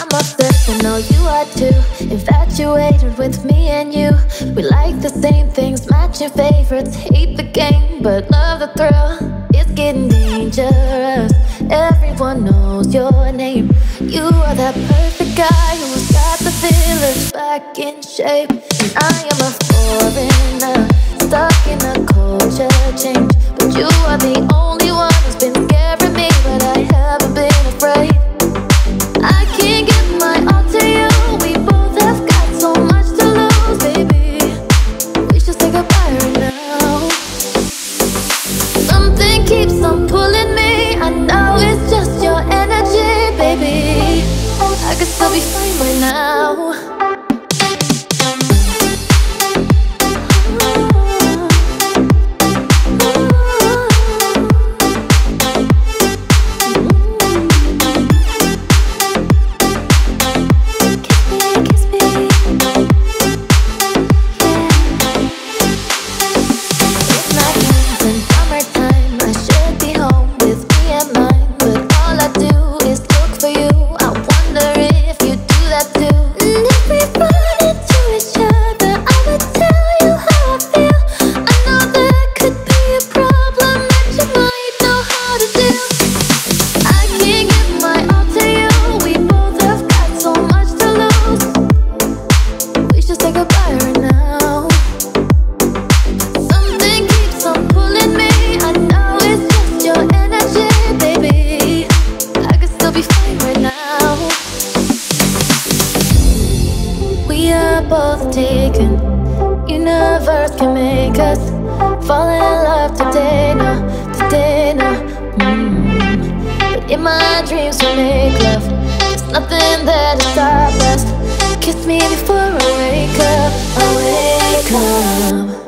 I'm obsessed, I know you are too. Infatuated with me and you. We like the same things, matching favorites. Hate the game, but love the thrill. It's getting dangerous. Everyone knows your name. You are that perfect guy who's got the village back in shape. And I am a foreigner, stuck in a culture change. But you are the only one who's been scaring me, but I haven't been afraid. I can't give my all to you. We both have got so much to lose, baby. We should say goodbye right now. Something keeps on pulling me. I know it's just your energy, baby. I could still be fine right now. Both taken, universe can make us fall in love today, no. But in my dreams we make love. There's nothing that will stop us. Kiss me before I wake up,